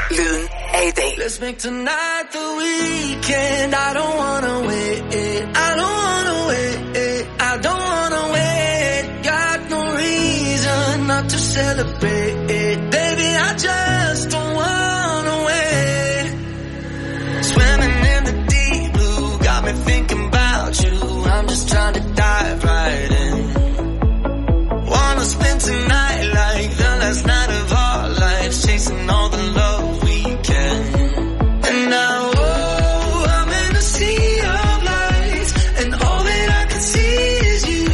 Lyden af i dag. Let's make tonight the weekend. I don't wanna wait. I don't wanna wait. I don't wanna wait. Got no reason not to celebrate. Baby, I just don't wanna wait. Swimming in the deep blue got me thinking about you. I'm just trying to dive right in. Wanna spend tonight like the last night of our lives, chasing all the love we can. And now, oh, I'm in a sea of lights, and all that I can see is you.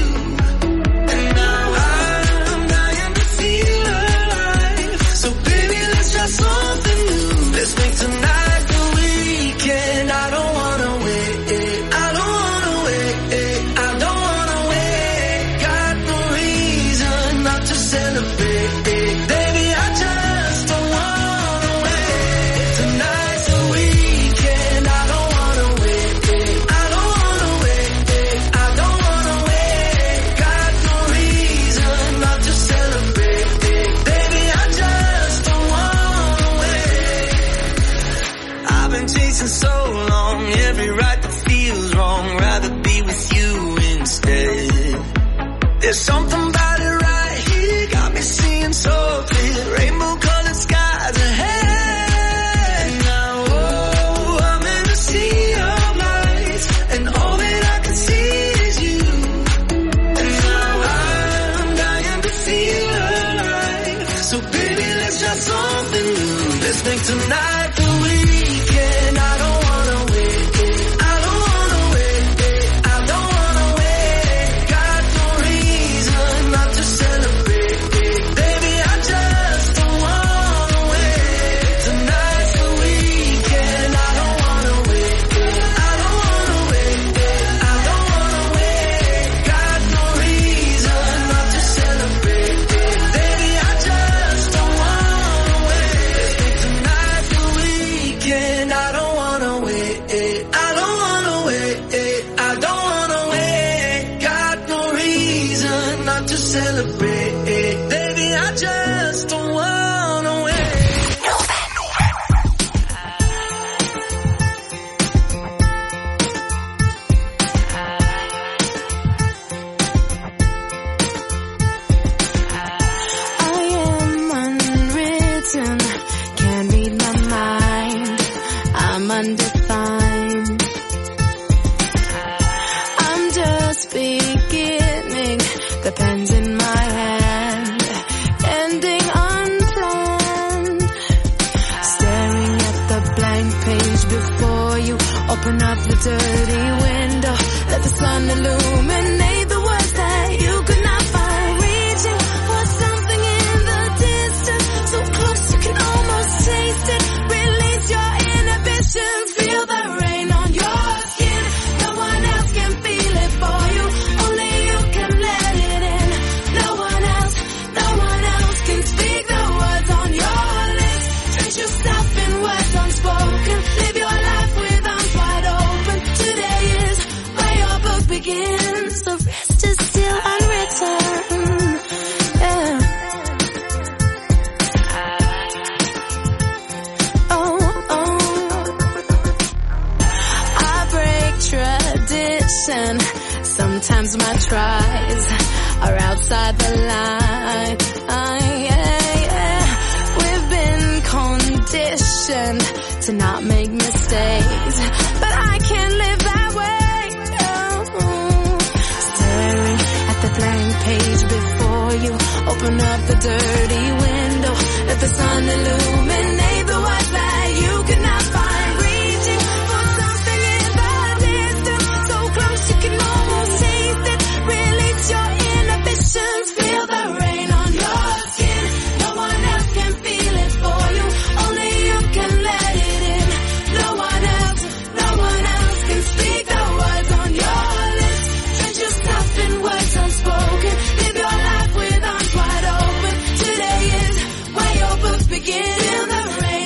And now I'm dying to feel alive. So baby, let's try something new. Let's make tonight the weekend. I don't wanna wait. I don't wanna wait. I don't wanna wait. Got no reason not to celebrate. Baby, I just don't wanna wait. Tonight's the weekend. I don't wanna wait. I don't wanna wait. I don't wanna wait. Got no reason not to celebrate. Baby, I just don't wanna wait. I've been chasing so long, every right that feels wrong. Rather be with you instead. There's something about it right here, got me seeing so clear. Rainbow colored skies ahead. Now, oh, I'm in a sea of lights, and all that I can see is you. And now I'm dying to feel alive. So baby, let's try something new. Let's make tonight the weekend. I don't wanna wait. I don't wanna wait. I don't wanna wait. Got no reason not to celebrate. Baby, I just don't wanna wait. Tonight's the weekend. I don't wanna wait. I don't wanna wait. I don't wanna wait. Got no reason not to celebrate. Baby, I just don't wanna wait. Tonight's the weekend. I don't wanna wait. I don't wanna wait. I don't wanna wait. Got no reason not to celebrate. Baby, I just don't wanna wait. I am unwritten, can't read my mind. I'm undefined. I'm just beginning, the pen's in my hand, ending unplanned. Staring at the blank page before you, open up the dirty window, let the sun illuminate the words that you could not find. Reaching for something in the distance, so close you can almost taste it. Release your inhibitions, feel the rain on your skin. No one else can feel it for you, only you can let it in. No one else can speak the words on your lips. Drench yourself in words unspoken, live your life with arms wide open. Today is where your book begins, the rest is still unwritten. Yeah. Oh, oh. I break tradition. Sometimes my tries are outside the line. We've been conditioned to not make mistakes, but I can't live that way. Oh. Staring at the blank page before you, open up the dirty window, let the sun illuminate the words that you could not find. Reaching for something in the distance, so close you can almost taste it. Release your inhibitions, feel the rain on your skin. No one else can feel it for you, only you can let it in. No one else can speak the words on your lips. Drench yourself in words unspoken, live your life with arms wide open. Today is where your books begin. Feel the rain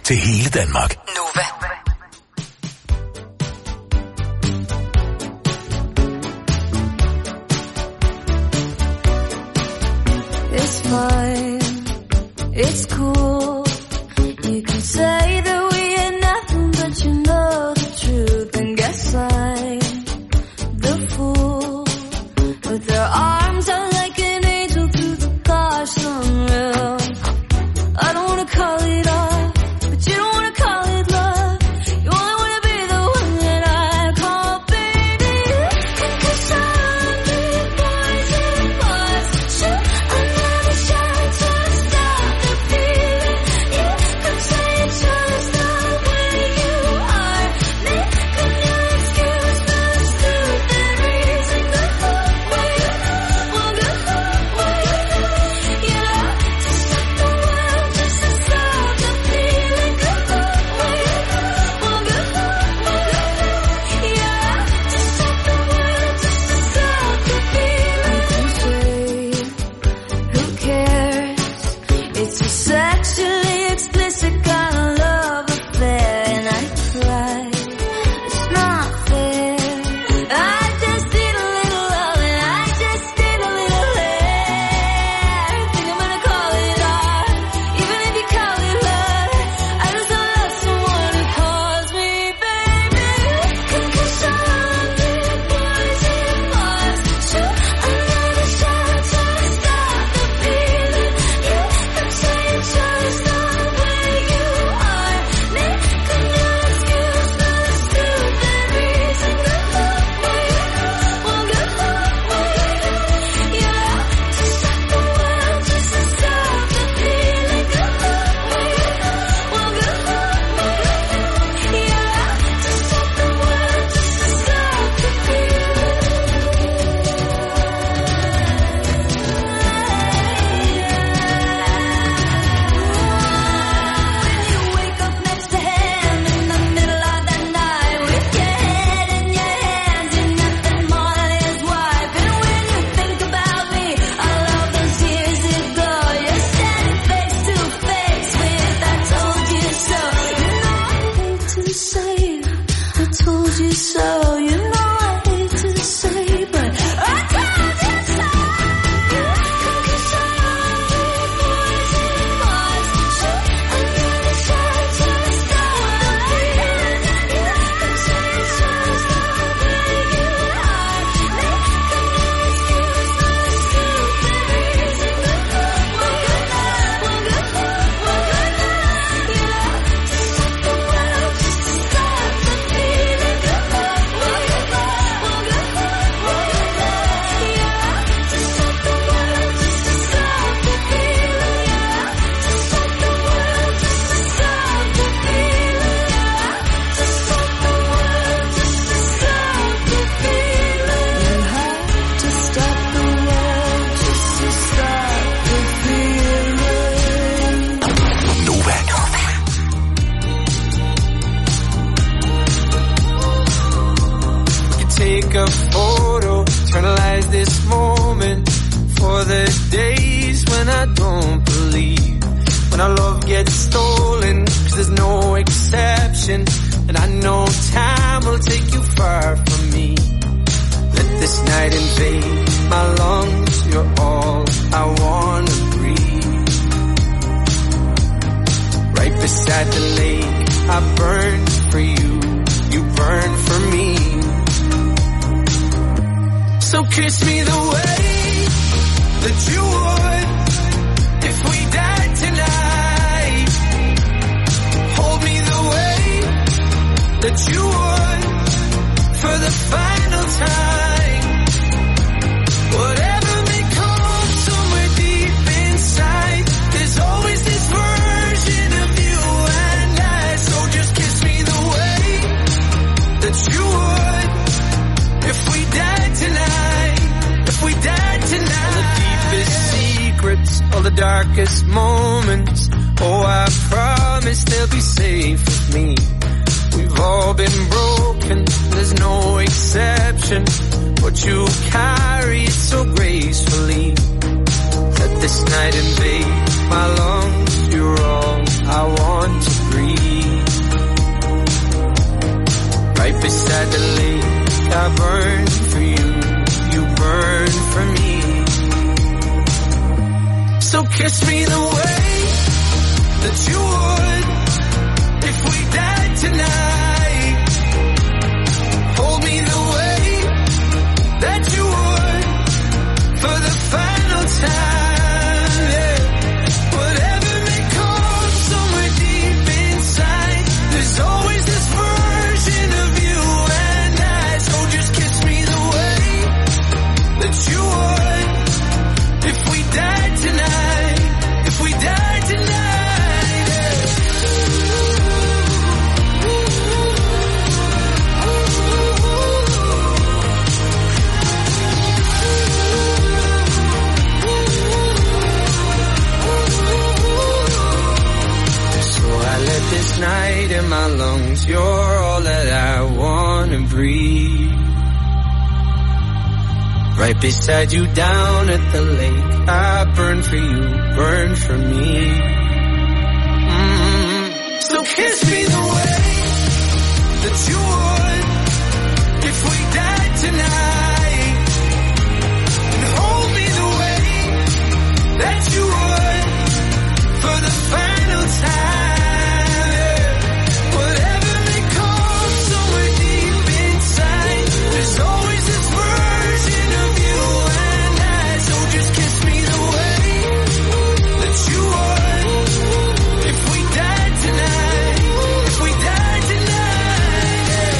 til hele Danmark. Nova. It's fine, it's cool. You can say that we ain't nothing, but you know the truth. And guess I'm the fool with their arms out like an angel through the gosh unreal. I don't wanna call it off, but you don't wanna call it love. You only wanna be the one that I call baby. Cause I'm the boys and boys. Shoot another shot to stop the feeling. You could say it's just the way you are. Making your excuse for the stupid reason. Good luck, way you know. Well, good luck, way you know. You know, to stop the world just to stop the feeling. Good luck, way you know. Well, good luck, way you know. You know, to stop the world just to stop the feeling. Who cares? It's a sexually explicit kind of love affair, and I cry. It's not fair. I just need a little love, and I just need a little hair. Think I'm gonna call it art, even if you call it love. I just don't love someone who calls me baby. Cause I'm the boys and boys. Shoot another shot to stop the feeling. You could say it's just the way you are. Making your excuse for the stupid reason. Good luck, way you know. Well, good luck, way you know. You know, to stop the world just to stop the feeling. Good luck, way you know. Well, good luck, way you know. You know, to stop the world just to stop the When you wake up next to him in the middle of the night with your head in your hands, you're nothing more than his wife. And when you think about me, all of those years ago, you're standing face to face with I told you so. You know I hate to say I told you so. You know I hate to say, but I told you so. Cause I'm the boys and boys. Shoot another shot to stop the feeling. You could say it's just the way you are. Making your excuse for the stupid reason. Good luck, well, good luck, well, good luck, well, good luck. You know, to stop the world just to stop the feeling. Good luck, well, good luck, well, good luck, well, good luck. You know, to stop the world just to stop the feeling. You know, to stop the world just to stop the feeling. You know, to stop the world just to stop the feeling. You have to stop the world just to stop the feeling. Nova. Take a photo, eternalize this moment for the days when I don't believe, when our love gets stolen, 'cause there's no exception, and I know time will take you far from me. Let this night invade my lungs, you're all I wanna breathe. Right beside the lake, I burn for you, you burn for me. So kiss me the way that you would if we died tonight. Hold me the way that you would for the final time. Whatever may come somewhere deep inside, there's always this version of you and I. So just kiss me the way that you would if we died tonight, if we died tonight. All the deepest secrets, all the darkest moments, oh I promise they'll be safe with me. We've all been broken, there's no exception, but you carry it so gracefully. Let this night invade my lungs, you're all I want to breathe. burn for you, you burn for me. So kiss me the way that you would if we died tonight. Hold me the way that you would for the final time, yeah. Whatever may come somewhere deep inside, there's always this version of you and I. So just kiss me the way that you would if we died tonight, if we died tonight, yeah. So I let this night in my lungs, you're all that I wanna breathe. Right beside you down at the lake, I burn for you, burn for me. So kiss me the way that you would if we died tonight, and hold me the way that you would for the final time, yeah. Whatever may come somewhere deep inside, there's always this version of you and I. So just kiss me the way that you would if we died tonight, if we died tonight, yeah.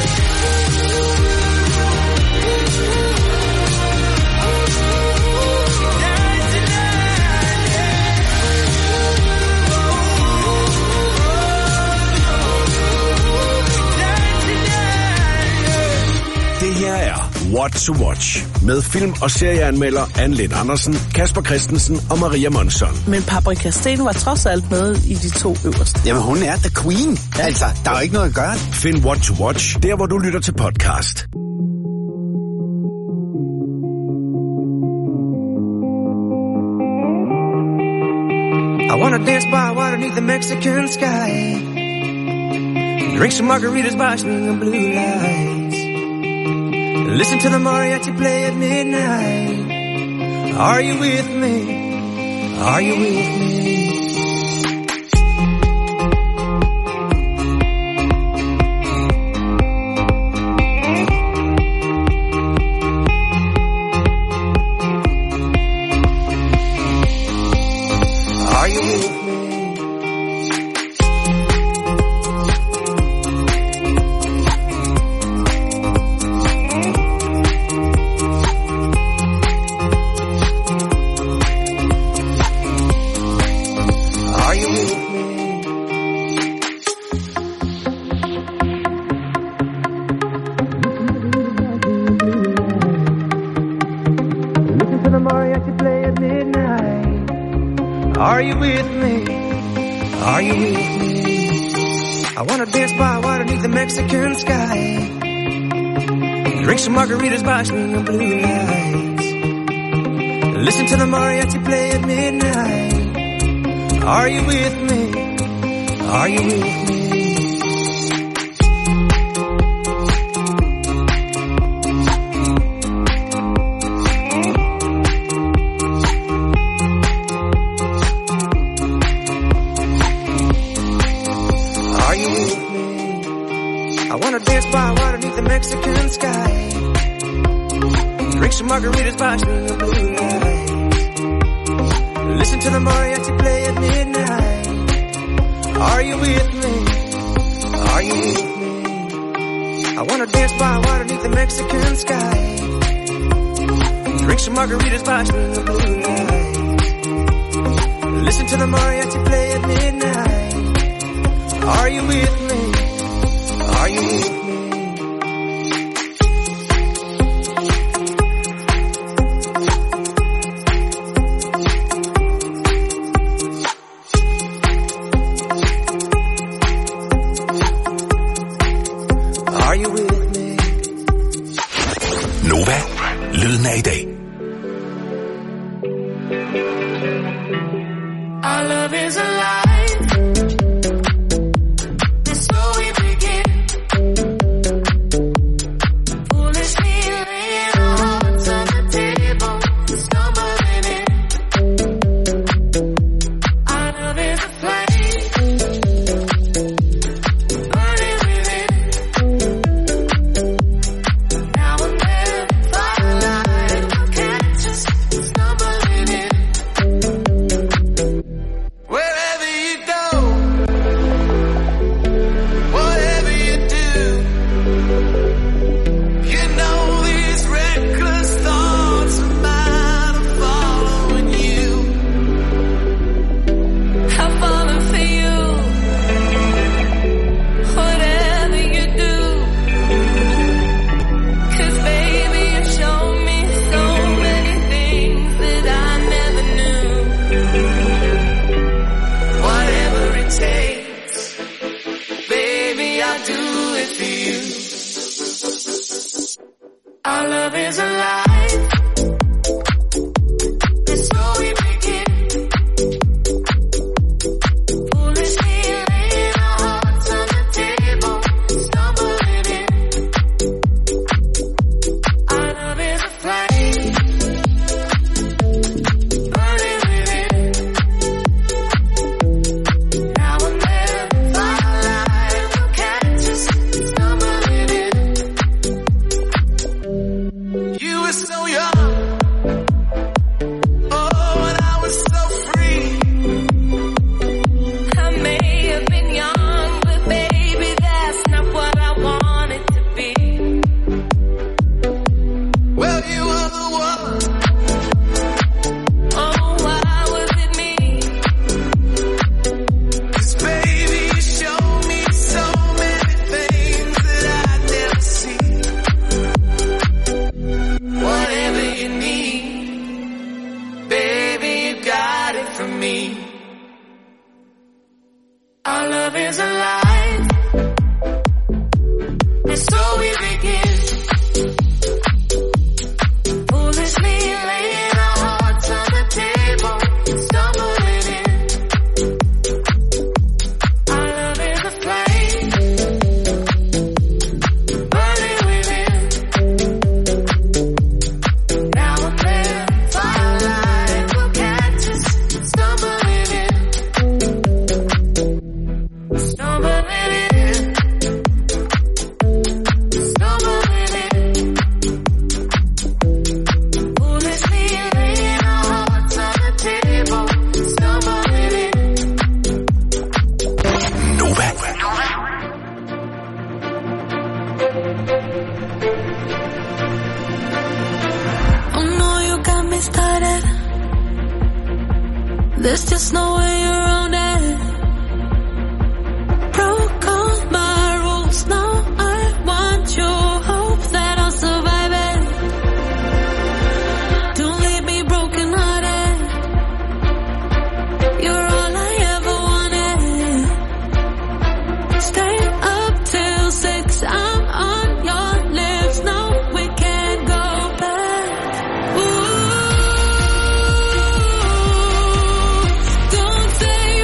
Died tonight, yeah. Det her er What to Watch med film- og serieanmelder Anne Lind Andersen, Kasper Christensen og Maria Monsson. Men Paprika Steen var trods alt med i de 2 øverste. Jamen, hun er the queen. Altså, der er jo ikke noget at gøre. Find What to Watch der, hvor du lytter til podcast. I wanna dance by water beneath the Mexican sky, drink some margaritas by swinging blue lights, listen to the mariachi play at midnight. Are you with me? Are you with me? Are you with me? Are you with me? Listen to the mariachi play at midnight. Are you with me? Are you with me? I wanna dance by water beneath the Mexican sky, drink some margaritas by swinging blue lights, listen to the mariachi play at midnight. Are you with me? Are you with me? Are you with me? I wanna dance by water beneath the Mexican sky, drink some margaritas by swinging blue lights, listen to the mariachi play at midnight. Are you with me? Are you with me? I wanna dance by water beneath the Mexican sky, drink some margaritas by swinging blue lights, listen to the mariachi play at midnight. Are you with me? Are you with me? Are you with me? Nova, lyden af i dag. Our love is alive. And so we begin. Foolishly with you. Our love is alive. And so we begin. Foolishly laying our hearts on the table, stumbling in. Our love is a flame, burning within. Now and then, firelight will catch us stumbling in. You were so young, oh, and I was so free. I may have been young, but baby, that's not what I wanted to be. Well, you were the one. Oh, why was it me? 'Cause baby, you showed me so many things that I'd never see. Whatever you need, baby, you got it from me. Our love is alive, and so we begin. Foolishly laying our hearts on the table, stumbling in. Our love is a flame, burning within. Now and then, firelight will catch us stumbling in. Stumbling in. Stumbling in. Foolishly laying our hearts on the table, stumbling in. Nova. Oh no, you got me started. There's just no way around it. Broke all my rules, now I want you. Hope that I'll survive it. Don't leave me broken hearted. You're all I ever wanted. Stay up till 6, I'm on your lips. No, we can't go back. Ooh, don't say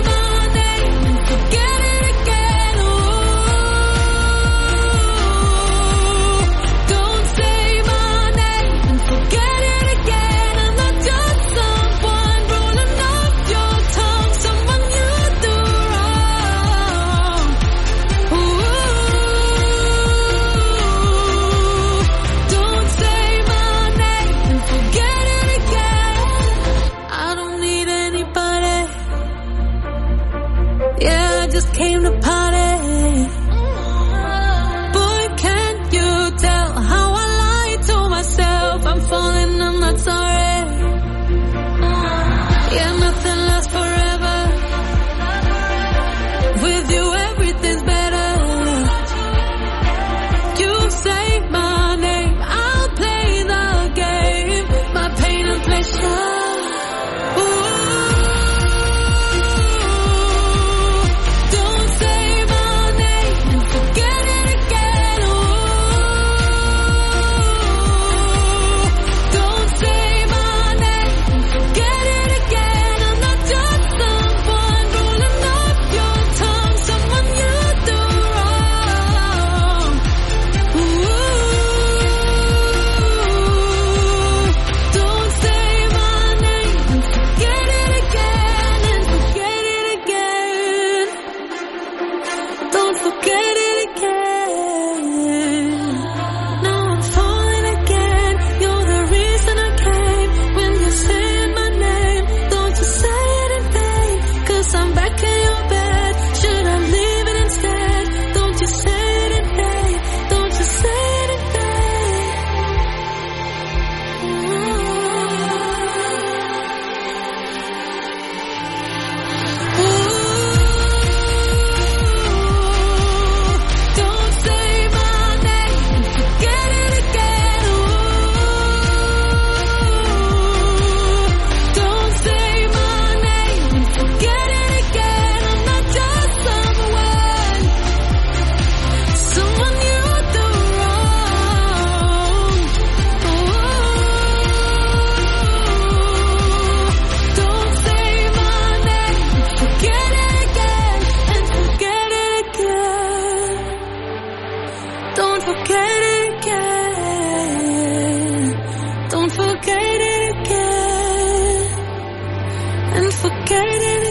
Don't forget it again. Don't forget it again. And forget it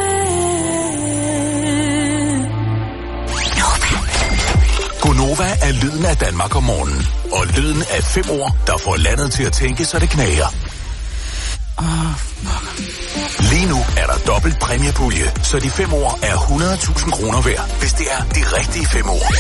again. Gonova er lyden af Danmark om morgenen. Og lyden af 5 ord, der får landet til at tænke, så det knager. Lige nu er der dobbelt præmiepulje, så de 5 ord er 100.000 kroner værd, hvis det er de rigtige 5 ord.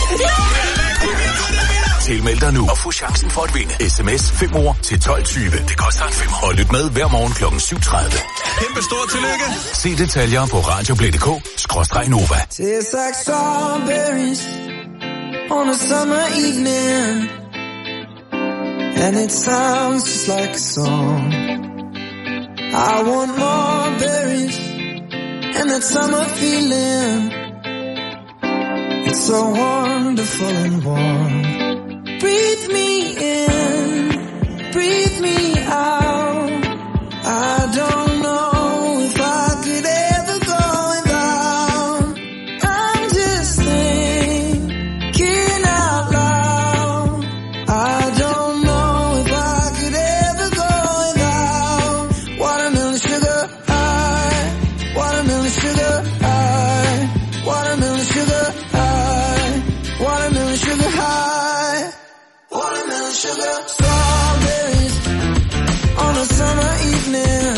Tilmeld dig nu og få chancen for at vinde. SMS 5 ord til 12.20. Det koster en 5. Og lyt med hver morgen kl. 7.30. Kæmpe stort tillykke. Se detaljer på radioplay.dk/Nova. Tastes like strawberries on a summer evening, and it sounds just like a song. I want more berries and that summer feeling. It's so wonderful and warm. Breathe me in, breathe me out. I don't know if I could ever go without. I'm just thinking out loud. I don't know if I could ever go without watermelon sugar high, watermelon sugar high, watermelon sugar high, watermelon sugar high, watermelon sugar. Strawberries on a summer evening.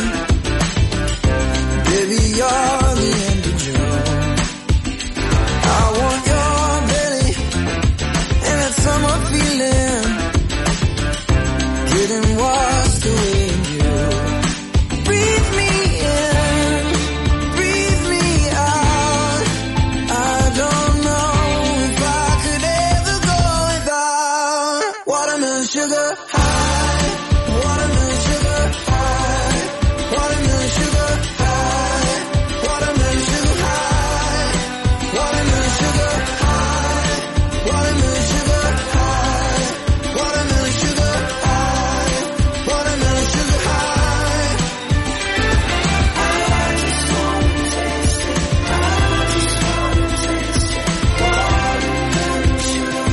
Baby, you're the end of June. I want your belly and that summer feeling, getting washed away in you. Breathe me in, breathe me out. I don't know if I could ever go without watermelon sugar high, watermelon sugar high, watermelon sugar high, watermelon sugar high, watermelon sugar high, watermelon sugar high, watermelon sugar high, watermelon sugar high. I just wanna taste it. I just wanna taste it. Watermelon sugar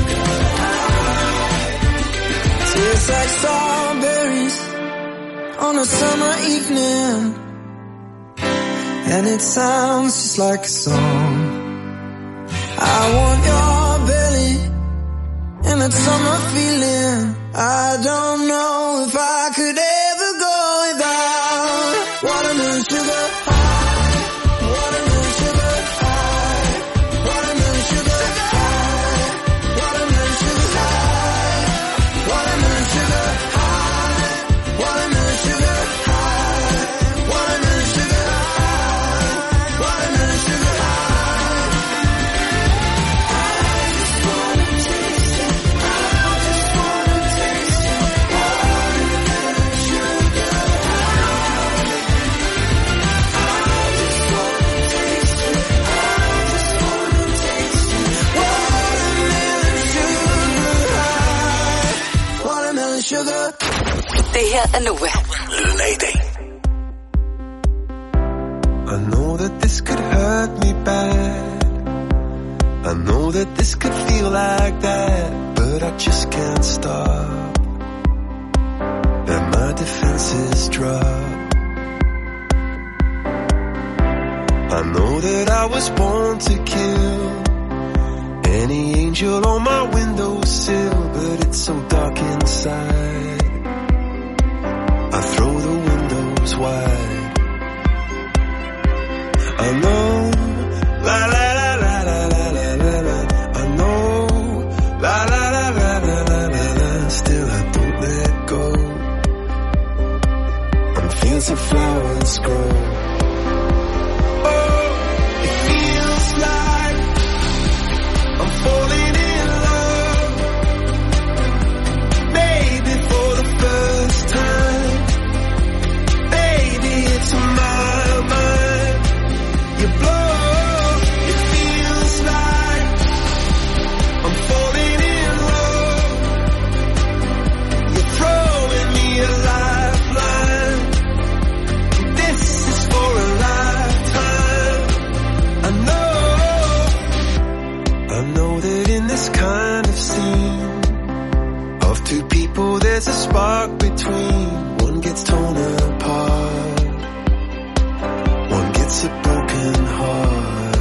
high. Tastes like strawberries on a summer evening, and it sounds just like a song. I want your belly and that summer feeling. I don't know if I could ever go without watermelon sugar high, watermelon sugar high, watermelon sugar high, watermelon sugar high, watermelon sugar high, watermelon sugar high, watermelon sugar high, watermelon sugar high. I just wanna taste it. I just wanna taste it. Watermelon sugar high. I just wanna taste it. I just wanna taste it. Watermelon sugar high. Watermelon sugar. Det her er Nova. Lyden af i dag. I know that this could hurt me bad. I know that this could feel like that, but I just can't stop. And my defenses drop. I know that I was born to kill any angel on my windowsill, but it's so dark inside. I throw the windows wide. I know, la la la la la la la la la. I know, la la la la la la la la. Still I don't let go. And fields of flowers grow. Oh, it feels like I'm falling in love. Maybe for the first time. Baby, it's my mind. You blow, it feels like I'm falling in love. You're throwing me a lifeline. This is stuck between. One gets torn apart, one gets a broken heart.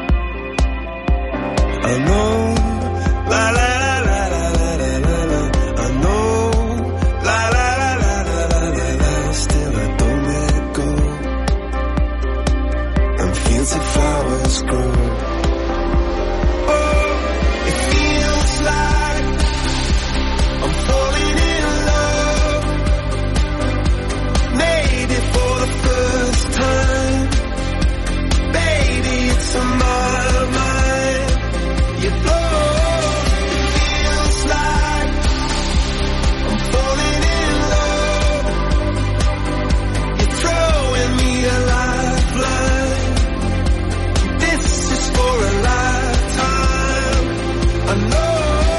I know, la la la la la la la la. I know, la la la la la la la la. Still I don't let go. And fields of flowers grow. Oh, it feels like I'm falling in love. Maybe for the first time. Baby, it's on my mind. You blow. It feels like I'm falling in love. You're throwing me a lifeline. This is for a lifetime. I know.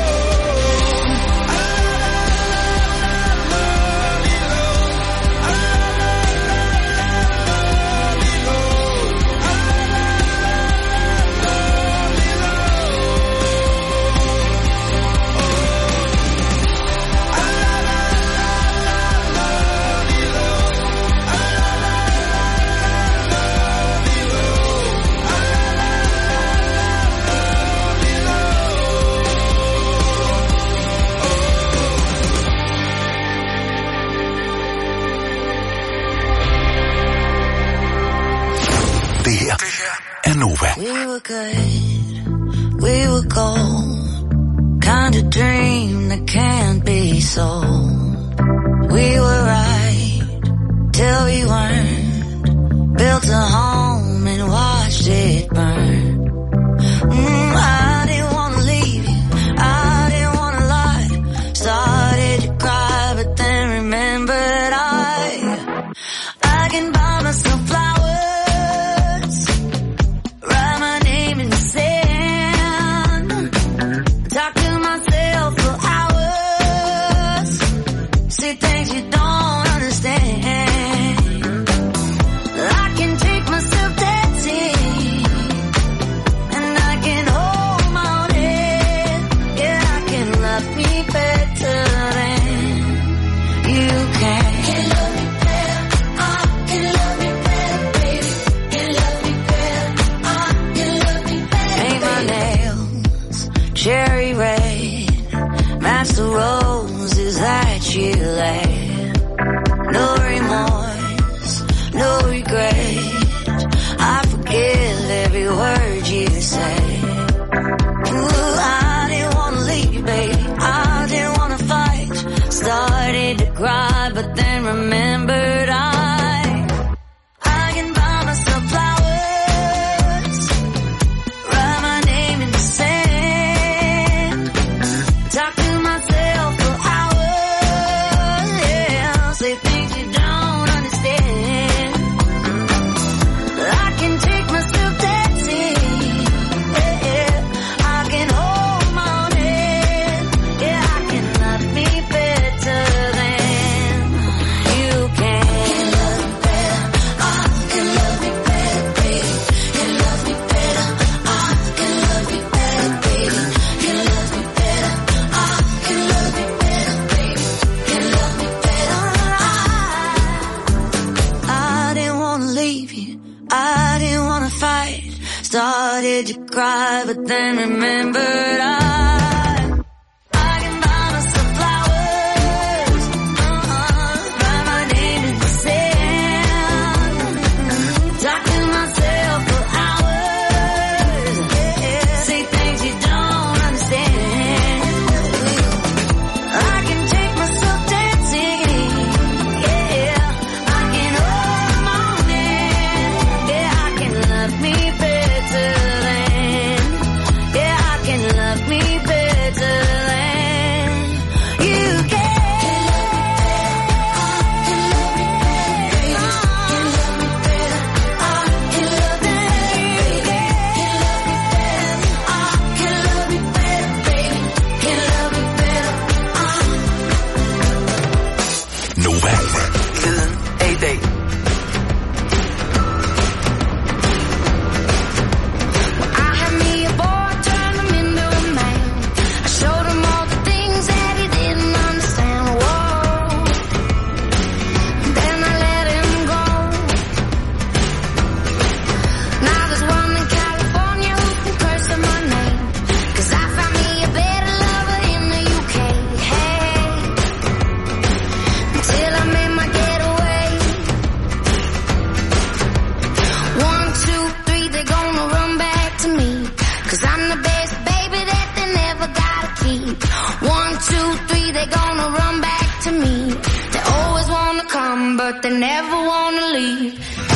Det her er Nova. We were good, we were gold. Kind of dream that can't be sold. We were right till we weren't. Built a home and watched it burn. I didn't wanna leave you, I didn't wanna lie. Started to cry, but then remembered I can buy myself flowers, write my name in the sand, talk to myself for hours, say things you don't understand. I can take myself dancing, and I can hold my own head. Yeah, I can love me better than you can. Can love me better, I can love me better, baby. Can love me better, I can love me better. Paint my nails cherry red, match the roses that you laid. No remorse, no regret. I forgive every word you say. Ooh, I didn't wanna leave you, baby. I didn't wanna fight. Started to cry, but then remembered I can buy myself flowers, write my name in the sand, talk to myself for hours, yeah, say things you don't understand. I can take myself dancing, yeah, I can hold my own head, yeah, I can love me better than you can. Can love me better, I can love me better, baby. Can love me better, I can love me better, baby. Can love me better, I can love me better, baby. Can love me better, I didn't wanna leave you, I didn't wanna fight. Started to cry, but then remembered I can buy myself flowers, write my name in the sand, talk to myself for hours, yeah, say things you don't understand. I can take myself dancing, yeah, I can hold my own hand, yeah, I can love me better than, yeah, I can they never wanna leave.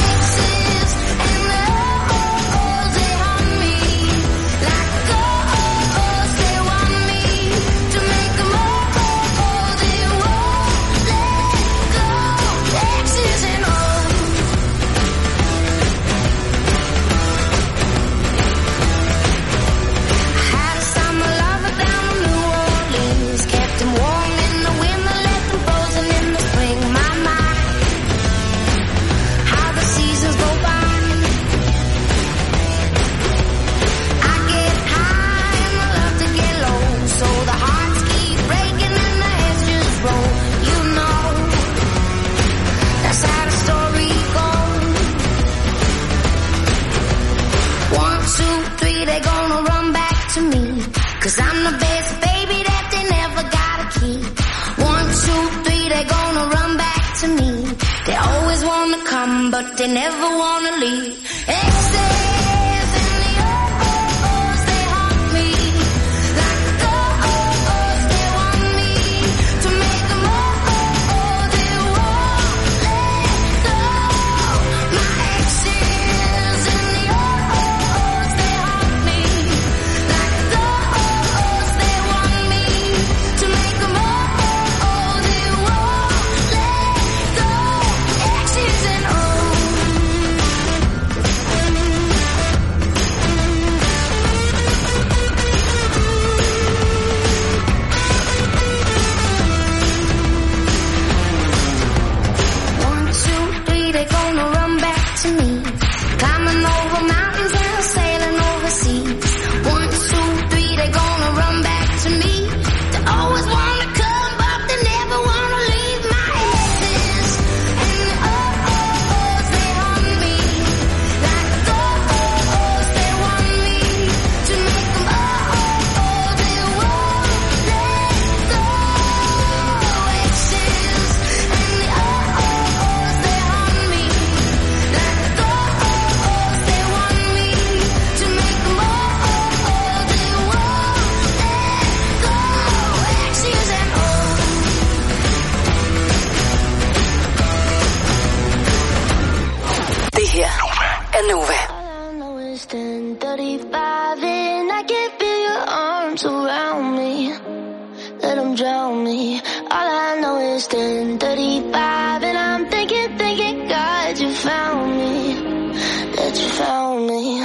Cause I'm the best baby that they never gotta keep. 1, 2, 3, they're gonna run back to me. They always wanna come, but they never wanna leave. Exes and the O's, they haunt me. Like the O's, they want me to make them they won't let go. My exes and the O's, they haunt me. Like the Nova. All I know is 10:35 and I can feel your arms around me. Let them drown me. All I know is 10:35 and I'm thinking, God, you found me. That you found me.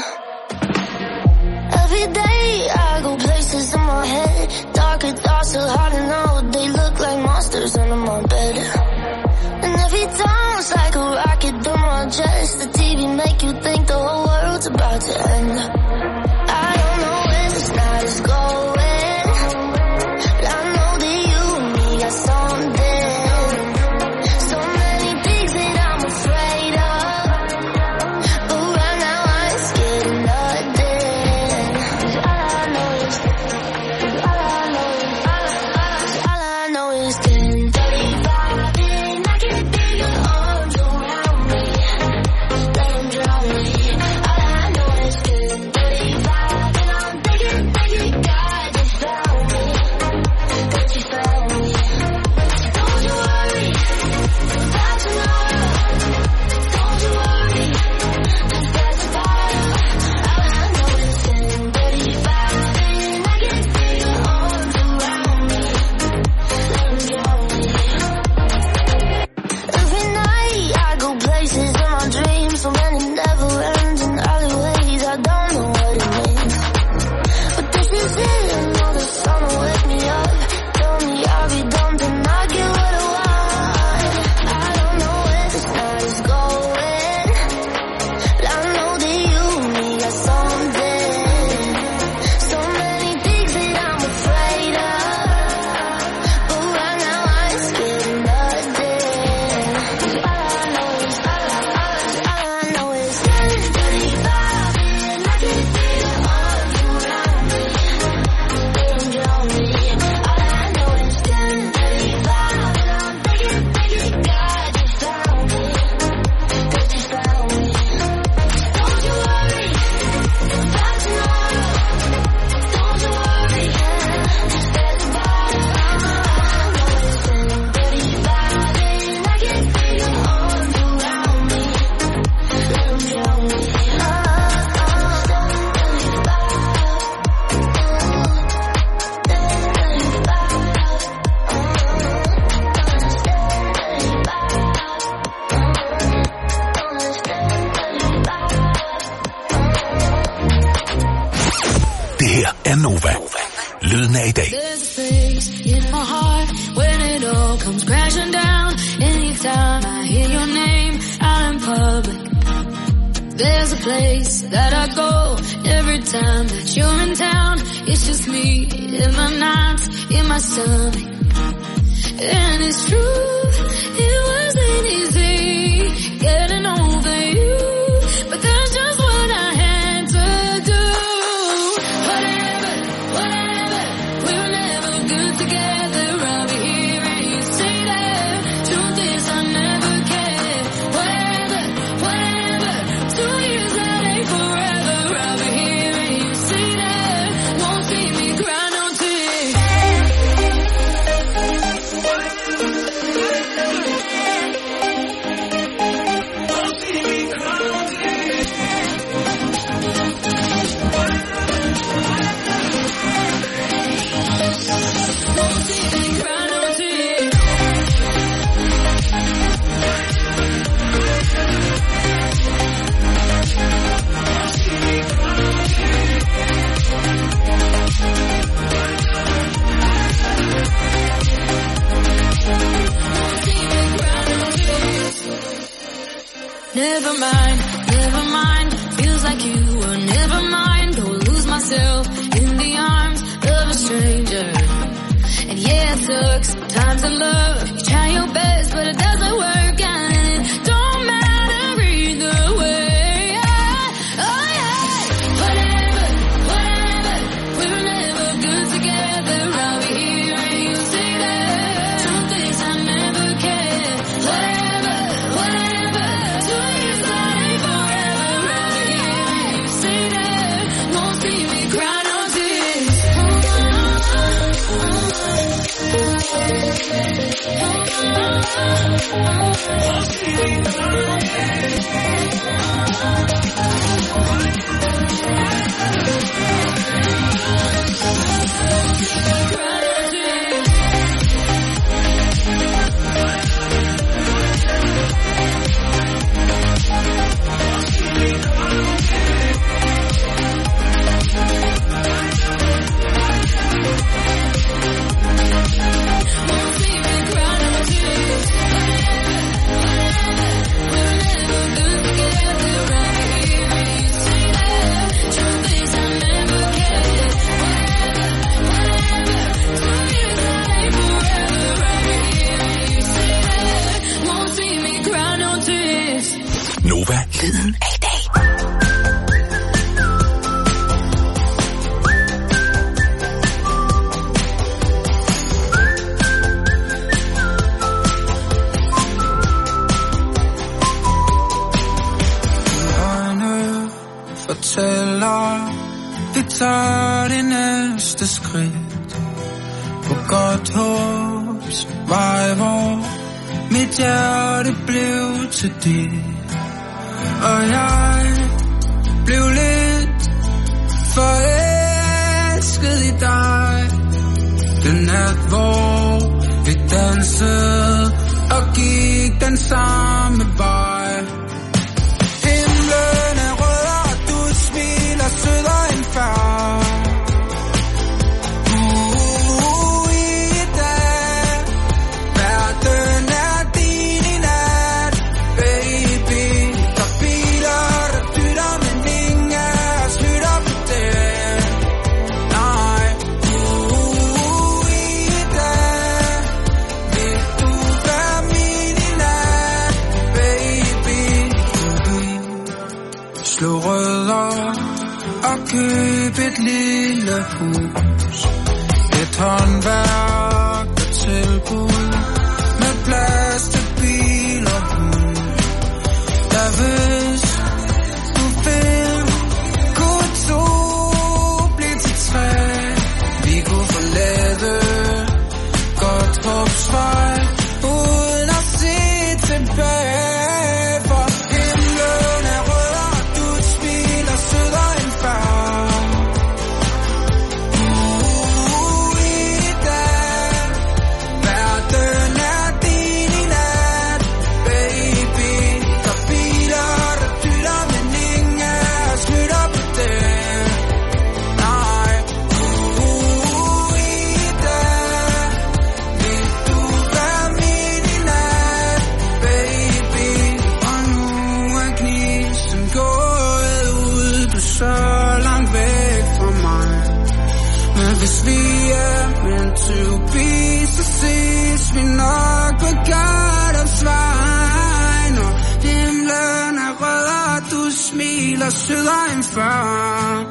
Every day I go places in my head. Darker thoughts so hard to know. They look like monsters under my bed. And every time it's like a rocket through my chest. The TV make you think the whole world's about to end. I don't know when this night is going, but I know that you and me got something. So many things that I'm afraid of, but right now I ain't scared of nothing. 'Cause all I know is 10:35 and I can feel your arms around me. Let them drown me. All I know is 10:35. i dag. There's a place in my heart when it all comes crashing down. Anytime I hear your name out in public. There's a place that I go every time that you're in town. It's just me in my nights, in my stomach. And it's true, it wasn't easy getting over you, but that's just what I had to do. Whatever, we were never good together. I'll be here and you say that. Truth is I never cared. Whatever, 2 years that ain't forever. I'll be here and you say that. Won't see me cry no tears. Never mind, feels like you were never mine. Go lose myself in the arms of a stranger. And yeah, it sucks, times of love. You try your best, but it doesn't work. And it don't matter either way. Oh yeah, whatever, we were never good together. I'll be here and you say that. Truth is I never cared. Whatever, 2 years that ain't forever. I'll be here and you say that. Won't see me cry no tears. Nova, lyden af i dag. Øjne fortæller, vi tager det næste skridt på godt håbs vej, hvor mit hjerte blev til dit. Og jeg blev lidt forelsket i dig. Den nat, hvor vi dansede og gik den samme vej. Himlen er rød, og du smiler sødere end før. I dag, verden er din i nat, baby. Der biler, der dytter, men ingen af os lytter på det. Nej, i dag, vil du være min i nat, baby. Slå rødder og køb et lille hus. Et håndværk og tilbud med plads til bil og hund. Der hvis du vil, kunne to blive til tre. Vi kunne forlade godt håbsvej uden at se tilbage. For himlen er rød, og du smiler sødere end før. I dag, der sødere end før.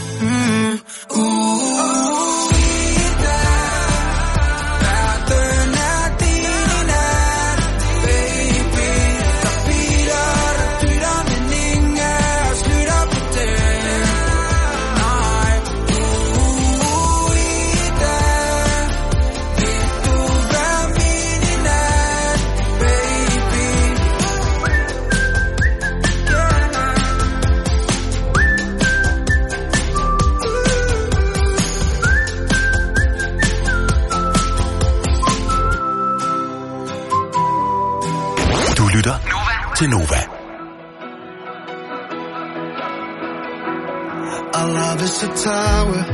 Til Nova. Our love is a tower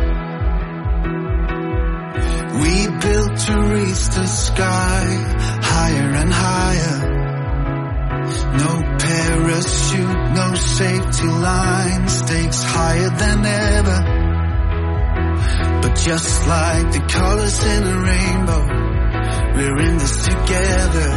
we built to reach the sky, higher and higher. No parachute, no safety line, stakes higher than ever. But just like the colors in a rainbow, we're in this together.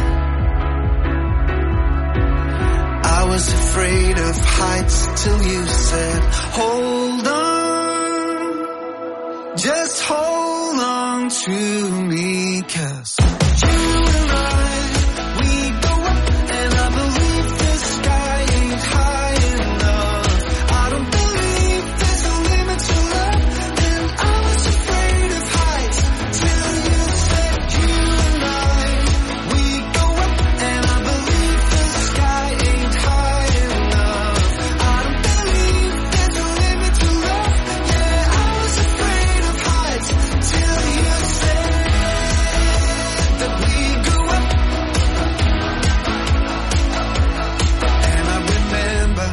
I was afraid of heights till you said, hold on, just hold on to me, 'cause you and I, we go up and I believe the sky ain't high enough. I don't believe there's a limit to love, and I was afraid of heights till you said, you and I, we go up and I believe the sky ain't high enough. I don't believe there's a limit to love. Yeah, I was afraid of heights till you said that we go up. And I remember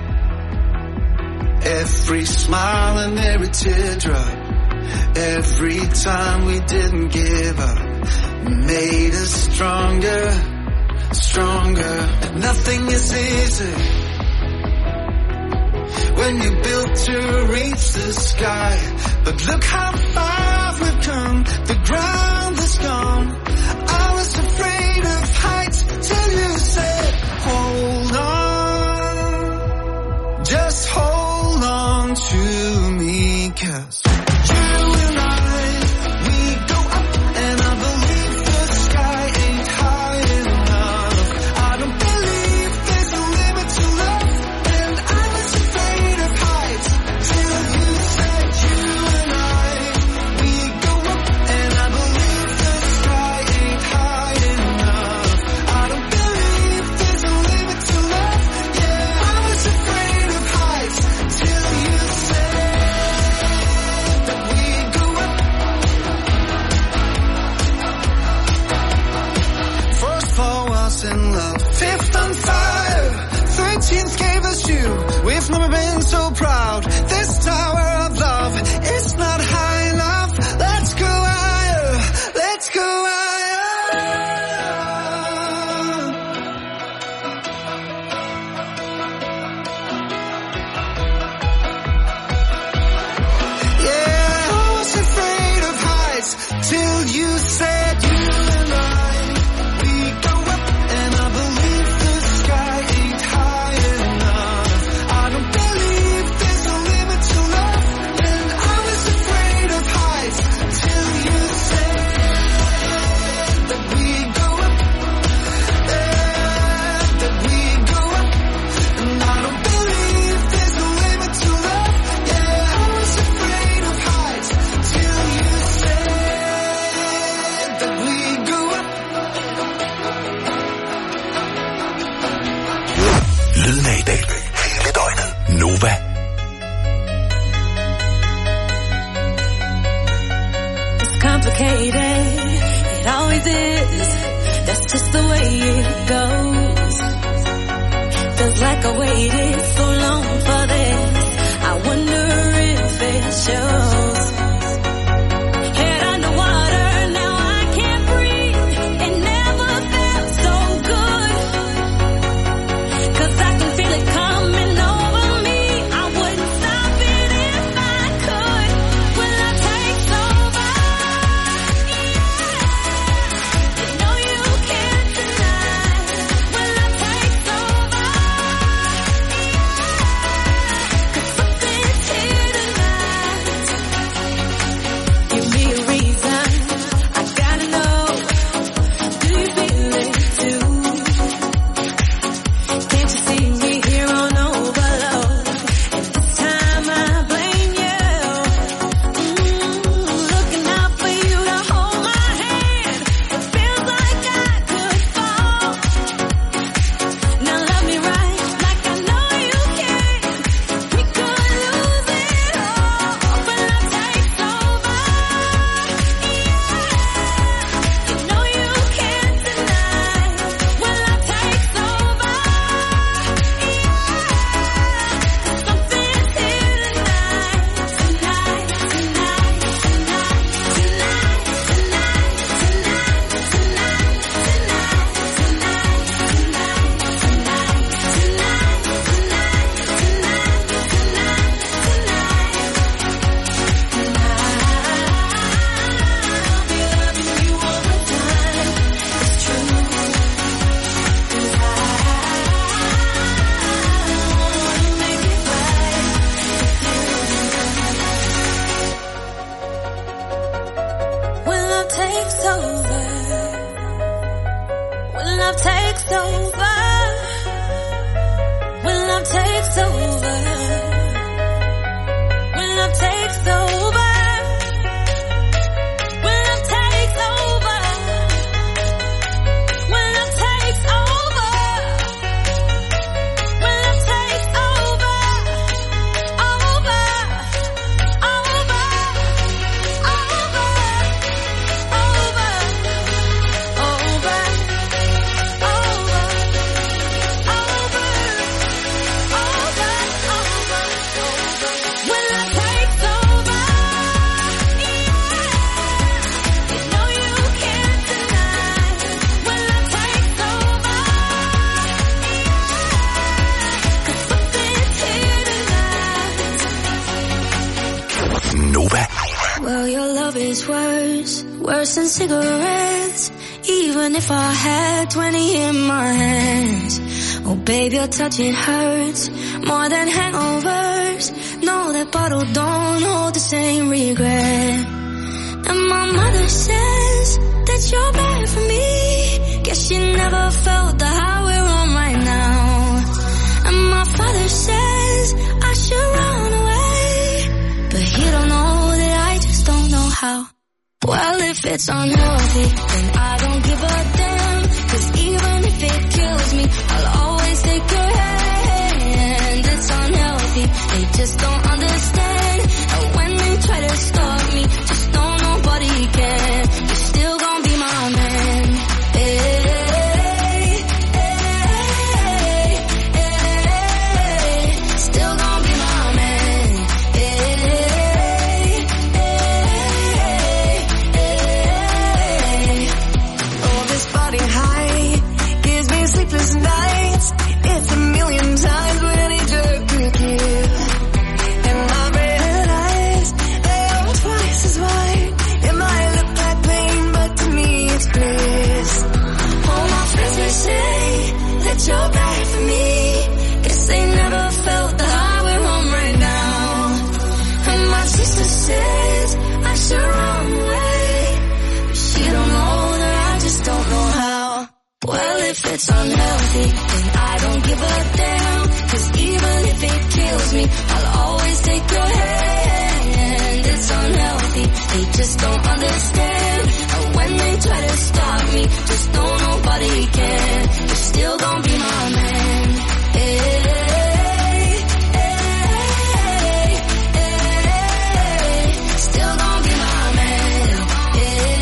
every smile and every teardrop, every time we didn't give up, made us stronger, stronger. Nothing is easy when you built to reach the sky. But look how far we've come, the ground is gone. I was afraid of heights till you said, hold on, just hold on to me, 'cause you and I, we go up and I believe the sky ain't high enough. I don't believe there's a limit to love, and I was afraid of heights till you said, you and I, we go up and I believe the sky ain't high enough. I don't believe there's a limit to love. Yeah, I was afraid of heights till you said that we go up. First floor was in love, fifth on fire, 13th gave us you. We've never been so proud. This tower of love is not high enough. Let's go higher, let's go higher. Yeah, I was afraid of heights till you said, you and I, we go up and I believe the sky ain't high enough. I don't believe there's a limit to love, and I was afraid of heights till you said that we go up, that we go up. And I don't believe there's a limit to love. Yeah, I was afraid of heights till you said that we go up. Lyden af i dag. Hele døgnet. Nova. It's complicated, it always is. That's just the way it goes. Feels like I waited so long for this. I wonder if it shows. Head underwater, now I can't breathe. It never felt so good. 'Cause I can feel it coming over me. I wouldn't stop it if I could. Will I take over? Yeah. You know you can't deny. Will I take over? Yeah. takes over, when love takes over, when love takes over, when love takes over. Well, your love is worse than cigarettes. Even if I had 20 in my hands. Oh, babe, your touch, it hurts more than hangovers. No, that bottle don't hold the same regret. And my mother says that you're bad for me. Guess she never felt the high we're on right now. And my father says I should run away, but he don't know that I just don't know how. Well, if it's unhealthy, then I don't give a damn. 'Cause even if it kills me, I'll always take your hand. It's unhealthy, they just don't understand. And when they try to stop me, just know nobody can. You're still gonna be my man. Hey, hey, hey, still gonna be my man. Hey, oh, this body high gives me sleepless nights. It's a million times what any jerk could give. And my red eyes, they are twice as wide. It might look like pain, but to me it's bliss. All my friends, they say that you're bad for me. Guess they never felt the high we're on right now. And my sister says I should run away, but she don't know that I just don't know how. Well, if it's unhealthy, then I don't give a damn. 'Cause even if it kills me, I'll always take your hand. It's unhealthy, they just don't understand. And when they try to stop me, just know nobody can. You're still gonna be my man. Hey, hey, hey, still gonna be my man. Hey,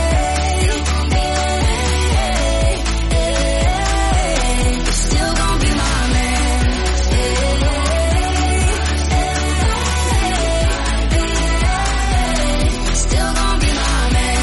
you're still gonna be my man. Still gonna be my man.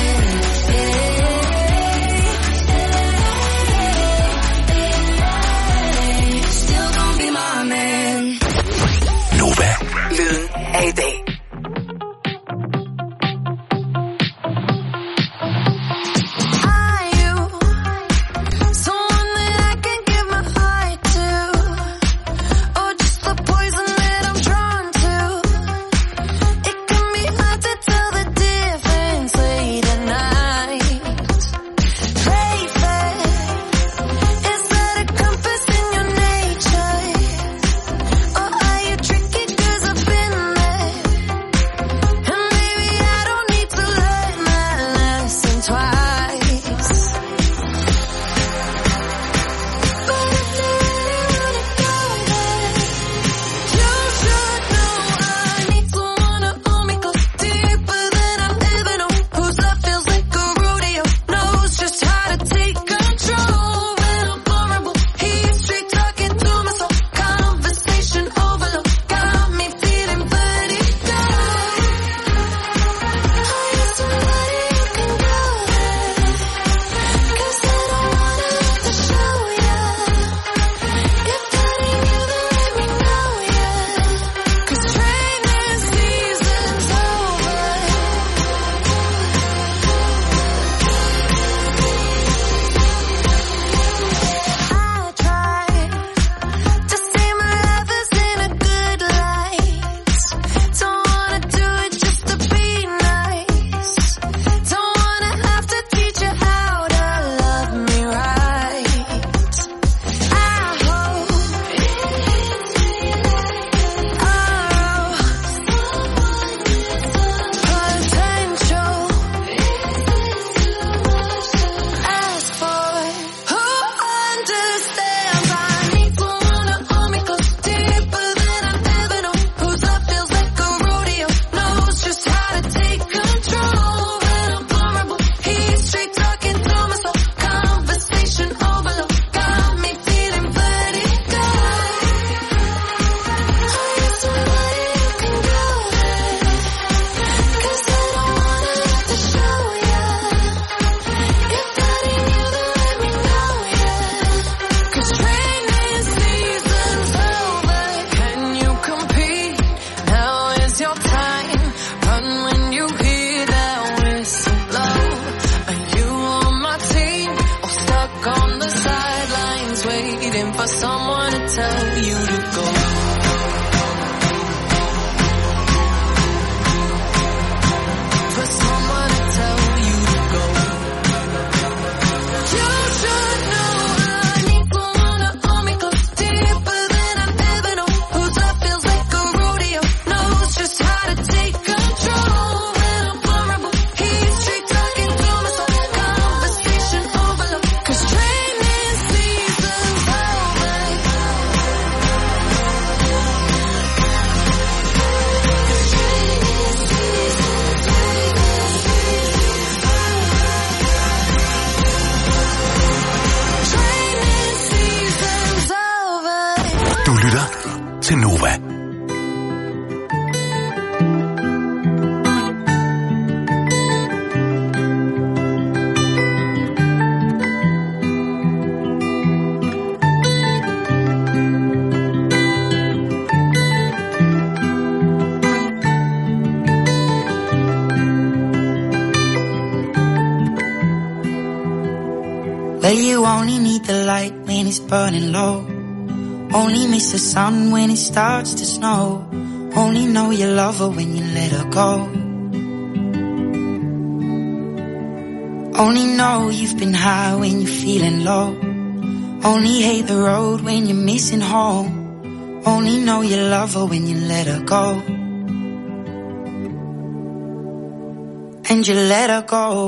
til Nova. Well, you only need the light when it's burning low. Only miss the sun when it starts to snow. Only know you love her when you let her go. Only know you've been high when you're feeling low. Only hate the road when you're missing home. Only know you love her when you let her go. And you let her go.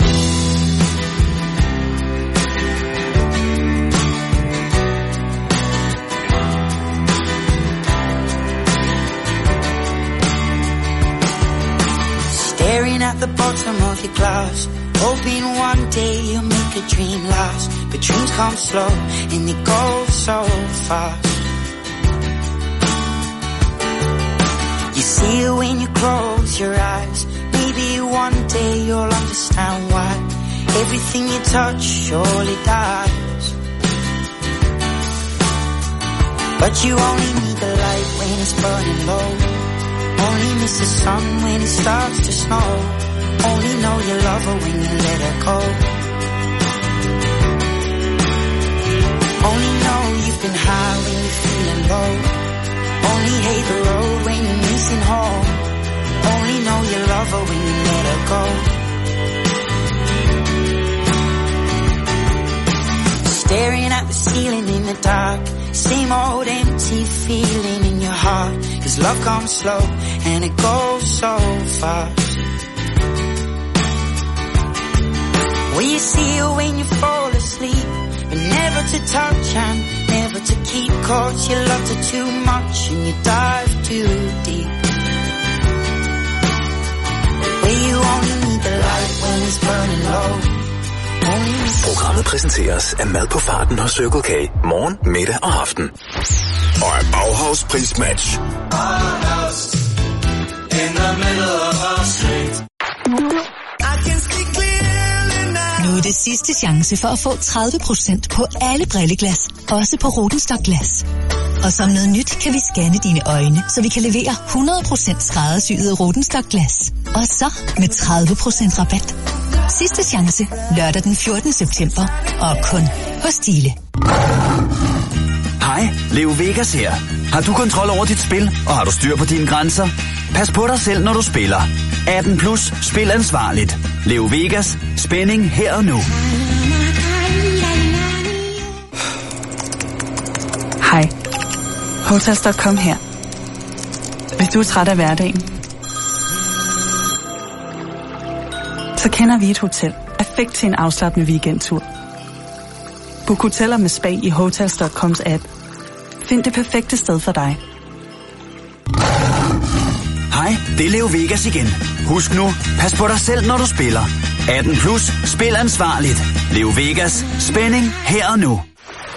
Staring at the bottom of your glass, hoping one day you'll make a dream last. But dreams come slow and they go so fast. You see it when you close your eyes. Maybe one day you'll understand why everything you touch surely dies. But you only need the light when it's burning low. Only miss the sun when it starts to snow. Only know you love her when you let her go. Only know you've been high when you're feeling low. Only hate the road when you're missing home. Only know you love her when you let her go. Staring at the ceiling in the dark, same old empty feeling in your heart. Cause love comes slow and it goes so fast. Will you see her when you fall asleep? But never to touch and never to keep. Cause you loved her too much and you dive too deep. Will you only need the light when it's burning low? Programmet præsenteres af mad på farten hos Circle K. Morgen, middag og aften. Og af Bauhaus Prismatch. Nu er det sidste chance for at få 30% på alle brilleglas. Også på Rodenstock Glas. Og som noget nyt kan vi scanne dine øjne, så vi kan levere 100% skræddersyede Rodenstock Glas. Og så med 30% rabat. Sidste chance, lørdag den 14. september, og kun hos Stile. Hej, Leo Vegas her. Har du kontrol over dit spil, og har du styr på dine grænser? Pas på dig selv, når du spiller. 18 plus, spil ansvarligt. Leo Vegas, spænding her og nu. Hej, Hotels.com her. Hvis du er træt af hverdagen, så kender vi et hotel perfekt til en afslappende weekendtur. Book hoteller med spa i Hotels.coms app. Find det perfekte sted for dig. Hej, det er Leo Vegas igen. Husk nu, pas på dig selv, når du spiller. 18 plus, spil ansvarligt. Leo Vegas, spænding her og nu.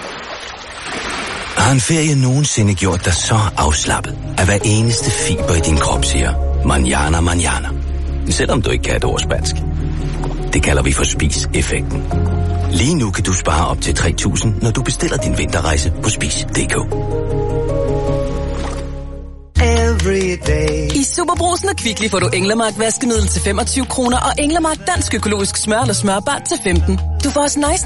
Har en ferie nogensinde gjort dig så afslappet, at hver eneste fiber i din krop siger, manjana, manjana. Selvom du ikke kan et ord spansk. Det kalder vi for spis-effekten. Lige nu kan du spare op til 3.000, når du bestiller din vinterrejse på spis.dk. I Superbrugsen og Kvickly får du Englemark vaskemiddel til 25 kroner og Englemark dansk økologisk smør eller smørbart til 15. Du får også nice